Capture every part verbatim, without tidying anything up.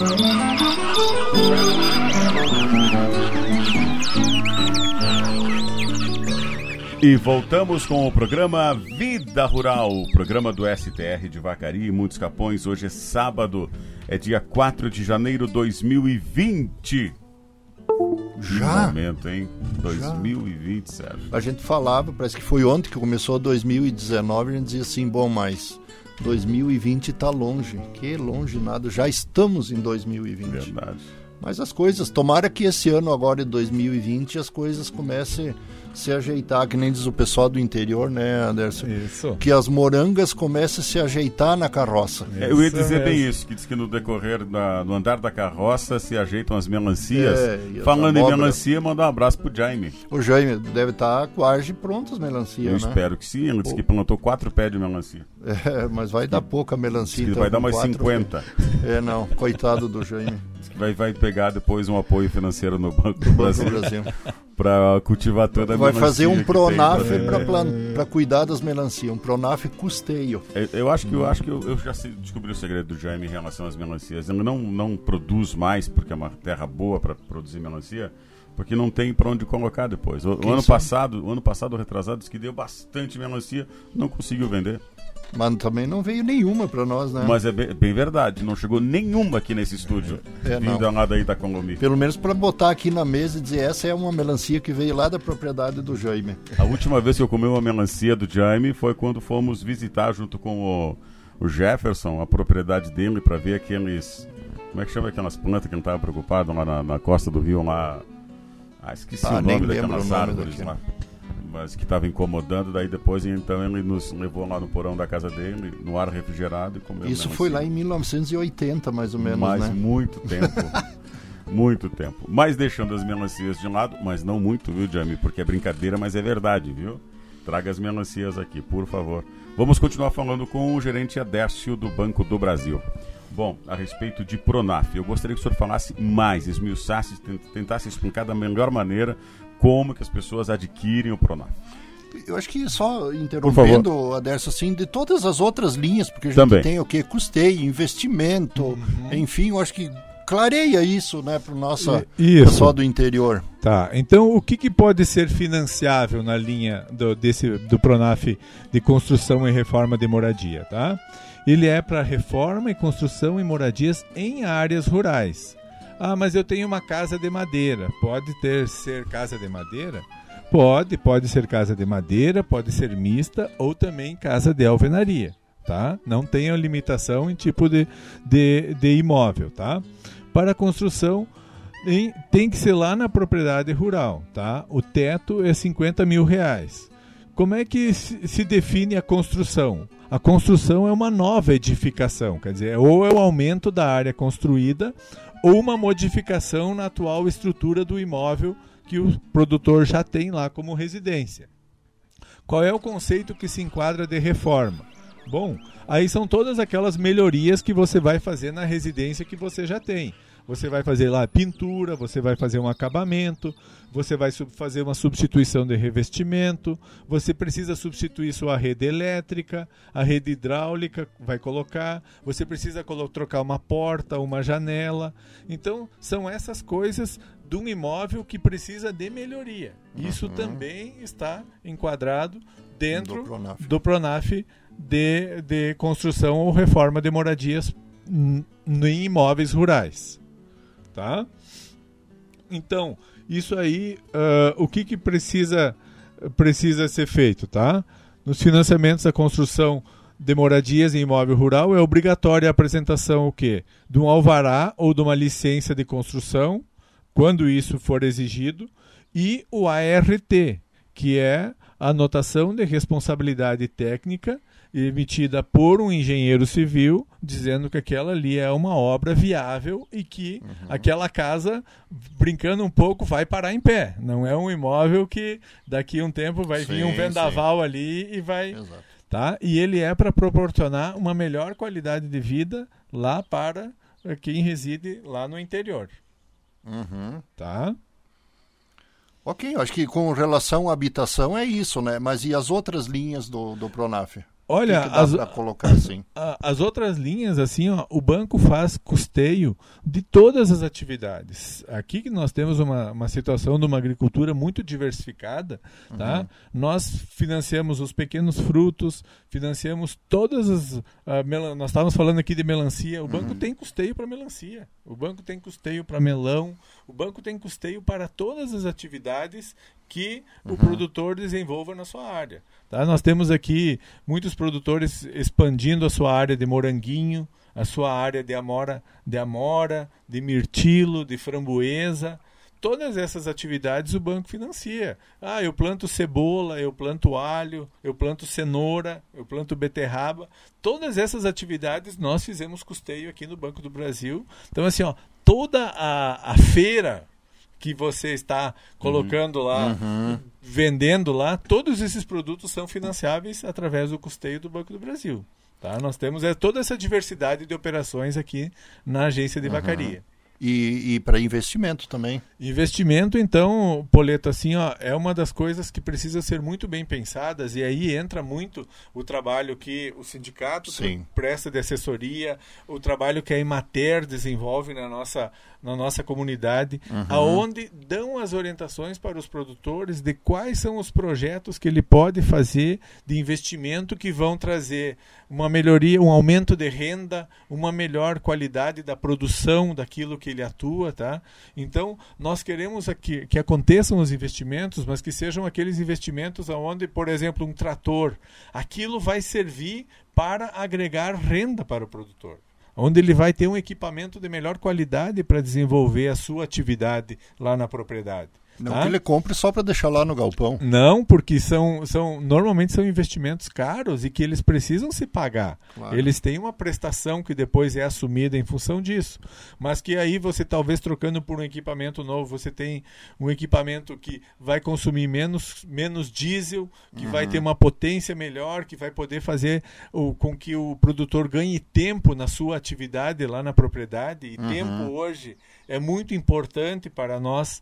E voltamos com o programa Vida Rural, o programa do S T R de Vacaria e Muitos Capões. Hoje é sábado, é dia quatro de janeiro de dois mil e vinte. Já? Que momento, hein? dois mil e vinte, Sérgio. A gente falava, parece que foi ontem que começou dois mil e dezenove, a gente dizia assim, bom, mas dois mil e vinte está longe. Que longe nada, já estamos em dois mil e vinte. Verdade. Mas as coisas, tomara que esse ano agora, de dois mil e vinte, as coisas comecem a se ajeitar, que nem diz o pessoal do interior, né, Anderson? Isso. Que as morangas comecem a se ajeitar na carroça. É, eu ia dizer bem isso, que diz que no decorrer da, do andar da carroça se ajeitam as melancias. É, Falando em melancia, mandar um abraço pro Jaime. O Jaime deve estar quase pronto as melancias, Eu né? espero que sim, ele disse que plantou quatro pés de melancia. É, mas vai dar pouca melancia. Então, vai dar mais cinquenta. É, não, coitado do Jaime. Vai, vai pegar depois um apoio financeiro no Banco do Banco Brasil, Brasil. para cultivar toda a vai melancia. Vai fazer um Pronaf para para plan... cuidar das melancias, um Pronaf custeio. Eu, eu acho que, eu, acho que eu, eu já descobri o segredo do Jaime em relação às melancias. Ele não, não produz mais, porque é uma terra boa para produzir melancia, porque não tem para onde colocar depois. O, o ano passado, o ano passado, o retrasado, disse que deu bastante melancia, não conseguiu vender. Mas também não veio nenhuma para nós, né? Mas é bem, bem verdade, não chegou nenhuma aqui nesse estúdio, é, vindo lá da Itacolomi. Pelo menos para botar aqui na mesa e dizer, essa é uma melancia que veio lá da propriedade do Jaime. A última vez que eu comi uma melancia do Jaime foi quando fomos visitar junto com o, o Jefferson, a propriedade dele, para ver aqueles... Como é que chama aquelas plantas que ele estava preocupado lá na, na costa do rio, lá... Ah, esqueci ah, o nome daquelas o nome árvores lá. Mas que estava incomodando, daí depois então ele nos levou lá no porão da casa dele, no ar refrigerado e comeu. Isso foi lá em mil novecentos e oitenta, mais ou menos, mas né? muito tempo, muito tempo. Mas deixando as melancias de lado, mas não muito, viu, Jaime? Porque é brincadeira, mas é verdade, viu? Traga as melancias aqui, por favor. Vamos continuar falando com o gerente Adércio do Banco do Brasil. Bom, a respeito de Pronaf, eu gostaria que o senhor falasse mais, esmiuçasse, tentasse explicar da melhor maneira como que as pessoas adquirem o Pronaf. Eu acho que só interrompendo, Adércio, assim, de todas as outras linhas, porque a gente Também. tem o quê? Custeio, investimento, uhum. enfim, eu acho que clareia isso, né, para o nosso isso. pessoal do interior. Tá, então o que, que pode ser financiável na linha do, desse, do Pronaf de construção e reforma de moradia, tá? Ele é para reforma e construção e moradias em áreas rurais. Ah, mas eu tenho uma casa de madeira. Pode ter ser casa de madeira? Pode, pode ser casa de madeira, pode ser mista ou também casa de alvenaria, tá? Não tem a limitação em tipo de, de, de imóvel, tá? Para a construção tem, tem que ser lá na propriedade rural, tá? O teto é cinquenta mil reais. Como é que se, se define a construção? A construção é uma nova edificação, quer dizer, ou é o aumento da área construída ou uma modificação na atual estrutura do imóvel que o produtor já tem lá como residência. Qual é o conceito que se enquadra de reforma? Bom, aí são todas aquelas melhorias que você vai fazer na residência que você já tem. Você vai fazer lá pintura, você vai fazer um acabamento, você vai fazer uma substituição de revestimento, você precisa substituir sua rede elétrica, a rede hidráulica vai colocar, você precisa colo- trocar uma porta, uma janela. Então, são essas coisas de um imóvel que precisa de melhoria. Isso uhum. também está enquadrado dentro do Pronaf, do Pronaf de, de construção ou reforma de moradias n- em imóveis rurais. Tá? Então, isso aí, uh, o que, que precisa, precisa ser feito, tá? Nos financiamentos da construção de moradias em imóvel rural é obrigatória a apresentação o quê? De um alvará ou de uma licença de construção, quando isso for exigido, e o A R T, que é a anotação de responsabilidade técnica emitida por um engenheiro civil, dizendo que aquela ali é uma obra viável e que uhum. aquela casa, brincando um pouco, vai parar em pé. Não é um imóvel que daqui a um tempo vai sim, vir um vendaval sim. ali e vai... Exato. Tá? E ele é para proporcionar uma melhor qualidade de vida lá para quem reside lá no interior. Uhum. Tá? Ok, acho que com relação à habitação é isso, né? Mas e as outras linhas do, do Pronaf? Olha, que que dá as, pra colocar assim? a, as outras linhas, assim, ó, o banco faz custeio de todas as atividades. Aqui que nós temos uma, uma situação de uma agricultura muito diversificada, tá? Uhum. Nós financiamos os pequenos frutos, financiamos todas as... Uh, mel... Nós estávamos falando aqui de melancia. O banco uhum. tem custeio para melancia, o banco tem custeio para melão, o banco tem custeio para todas as atividades que uhum. o produtor desenvolva na sua área. Tá? Nós temos aqui muitos produtores expandindo a sua área de moranguinho, a sua área de amora, de amora, de mirtilo, de framboesa. Todas essas atividades o banco financia. Ah, eu planto cebola, eu planto alho, eu planto cenoura, eu planto beterraba. Todas essas atividades nós fizemos custeio aqui no Banco do Brasil. Então, assim, ó, toda a, a feira que você está colocando uhum. lá, uhum. vendendo lá, todos esses produtos são financiáveis através do custeio do Banco do Brasil. Tá? Nós temos é, toda essa diversidade de operações aqui na agência de uhum. vacaria. E, e para investimento também. Investimento, então, Poleto, assim, ó, é uma das coisas que precisa ser muito bem pensadas, e aí entra muito o trabalho que o sindicato Sim. presta de assessoria, o trabalho que a Emater desenvolve na nossa, na nossa comunidade, uhum. aonde dão as orientações para os produtores de quais são os projetos que ele pode fazer de investimento que vão trazer uma melhoria, um aumento de renda, uma melhor qualidade da produção daquilo que ele atua, tá? Então, nós queremos aqui que aconteçam os investimentos, mas que sejam aqueles investimentos onde, por exemplo, um trator, aquilo vai servir para agregar renda para o produtor, onde ele vai ter um equipamento de melhor qualidade para desenvolver a sua atividade lá na propriedade. Não tá? Que ele compre só para deixar lá no galpão. Não, porque são, são, normalmente são investimentos caros e que eles precisam se pagar. Claro. Eles têm uma prestação que depois é assumida em função disso. Mas que aí você, talvez trocando por um equipamento novo, você tem um equipamento que vai consumir menos, menos diesel, que uhum. vai ter uma potência melhor, que vai poder fazer o, com que o produtor ganhe tempo na sua atividade lá na propriedade. E uhum. tempo hoje é muito importante para nós.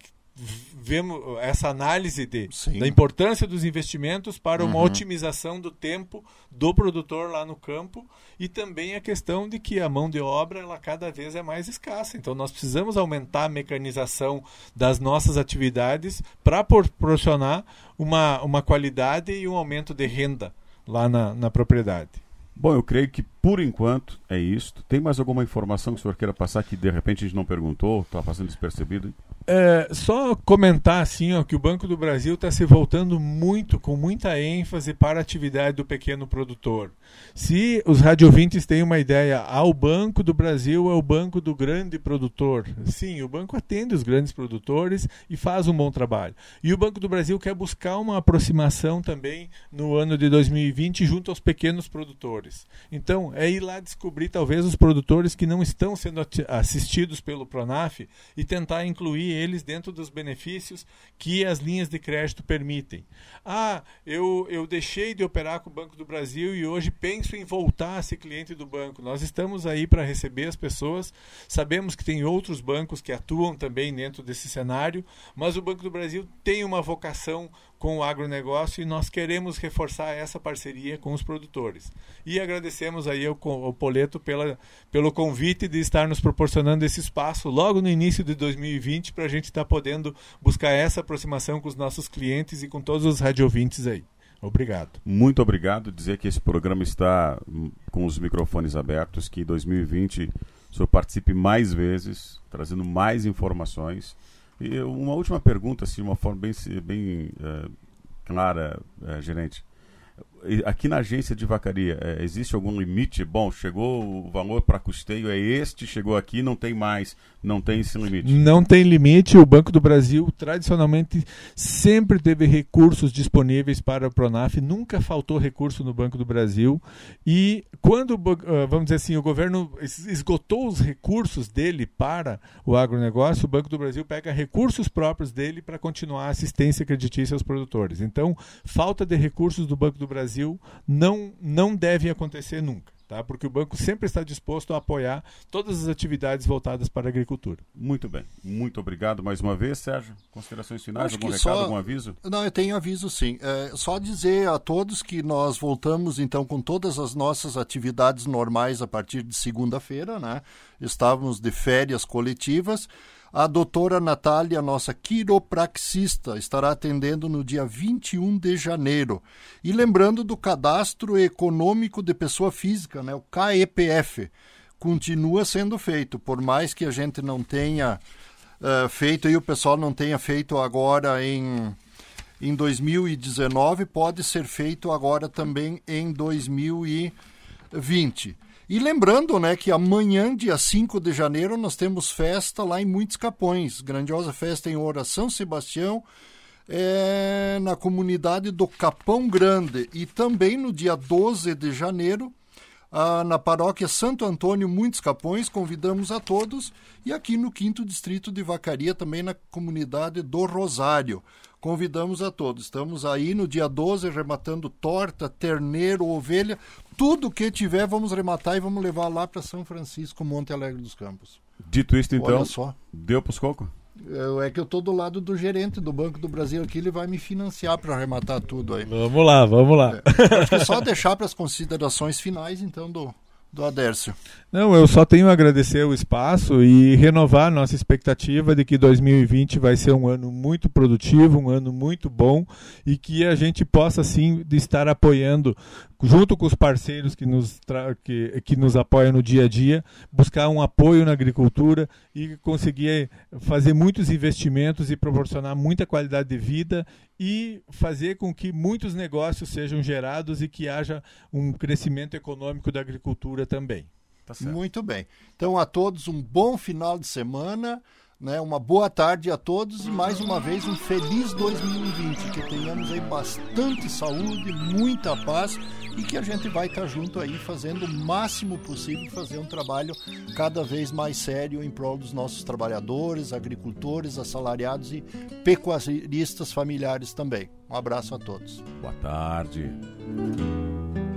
Vemos essa análise de, da importância dos investimentos para uma uhum. otimização do tempo do produtor lá no campo, e também a questão de que a mão de obra ela cada vez é mais escassa. Então nós precisamos aumentar a mecanização das nossas atividades para proporcionar uma, uma qualidade e um aumento de renda lá na, na propriedade. Bom, eu creio que por enquanto é isto. Tem mais alguma informação que o senhor queira passar que de repente a gente não perguntou, está passando despercebido? É, só comentar assim, ó, que o Banco do Brasil está se voltando muito, com muita ênfase para a atividade do pequeno produtor. Se os radiovintes têm uma ideia, ah, o Banco do Brasil é o banco do grande produtor. Sim, o banco atende os grandes produtores e faz um bom trabalho. E o Banco do Brasil quer buscar uma aproximação também no ano de dois mil e vinte junto aos pequenos produtores. Então, é ir lá descobrir talvez os produtores que não estão sendo assistidos pelo Pronaf e tentar incluir eles dentro dos benefícios que as linhas de crédito permitem. Ah, eu, eu deixei de operar com o Banco do Brasil e hoje penso em voltar a ser cliente do banco. Nós estamos aí para receber as pessoas, sabemos que tem outros bancos que atuam também dentro desse cenário, mas o Banco do Brasil tem uma vocação com o agronegócio e nós queremos reforçar essa parceria com os produtores. E agradecemos aí ao, ao Poleto pela, pelo convite de estar nos proporcionando esse espaço logo no início de dois mil e vinte para a gente estar tá podendo buscar essa aproximação com os nossos clientes e com todos os radiovintes aí. Obrigado. Muito obrigado. Dizer que esse programa está com os microfones abertos, que em dois mil e vinte o senhor participe mais vezes, trazendo mais informações. E uma última pergunta, assim, de uma forma bem, bem uh, clara, uh, gerente. Aqui na agência de vacaria, uh, existe algum limite? Bom, chegou o valor para custeio, é este, chegou aqui, não tem mais, não tem esse limite? Não tem limite. O Banco do Brasil, tradicionalmente, sempre teve recursos disponíveis para o Pronaf, nunca faltou recurso no Banco do Brasil. E quando, uh, vamos dizer assim, o governo esgotou os recursos dele para o agronegócio, o Banco do Brasil pega recursos próprios dele para continuar a assistência creditícia aos produtores. Então, falta de recursos do Banco do Brasil não, não deve acontecer nunca. tá? Porque o banco sempre está disposto a apoiar todas as atividades voltadas para a agricultura. Muito bem. Muito obrigado mais uma vez, Sérgio. Considerações finais, Acho algum recado, só... algum aviso? Não, eu tenho aviso sim. É, só dizer a todos que nós voltamos então com todas as nossas atividades normais a partir de segunda-feira, né? Estávamos de férias coletivas. A doutora Natália, nossa quiropraxista, estará atendendo no dia vinte e um de janeiro. E lembrando do Cadastro Econômico de Pessoa Física, né, o K E P F, continua sendo feito, por mais que a gente não tenha uh, feito, e o pessoal não tenha feito agora em, em dois mil e dezenove, pode ser feito agora também em dois mil e vinte. E lembrando, né, que amanhã, dia cinco de janeiro, nós temos festa lá em Muitos Capões. Grandiosa festa em Oura São Sebastião, é, na comunidade do Capão Grande. E também no dia doze de janeiro, ah, na paróquia Santo Antônio, Muitos Capões, convidamos a todos. E aqui no quinto Distrito de Vacaria, também na comunidade do Rosário. Convidamos a todos. Estamos aí no dia doze rematando torta, terneiro, ovelha, tudo que tiver vamos rematar e vamos levar lá para São Francisco, Monte Alegre dos Campos. Dito isto, então, olha só. Deu pros cocos? É, é que eu tô do lado do gerente do Banco do Brasil aqui, ele vai me financiar para arrematar tudo aí. Vamos lá, vamos lá. É, acho que só deixar para as considerações finais, então, do... do Adércio. Não, eu só tenho a agradecer o espaço e renovar nossa expectativa de que dois mil e vinte vai ser um ano muito produtivo, um ano muito bom e que a gente possa sim estar apoiando, junto com os parceiros que nos, tra- que, que nos apoiam no dia a dia, buscar um apoio na agricultura e conseguir fazer muitos investimentos e proporcionar muita qualidade de vida e fazer com que muitos negócios sejam gerados e que haja um crescimento econômico da agricultura também. Tá certo. Muito bem. Então a todos um bom final de semana, né? Uma boa tarde a todos e mais uma vez um feliz dois mil e vinte, que tenhamos aí bastante saúde, muita paz e que a gente vai estar junto aí fazendo o máximo possível, fazer um trabalho cada vez mais sério em prol dos nossos trabalhadores, agricultores, assalariados e pecuaristas familiares também. Um abraço a todos. Boa tarde.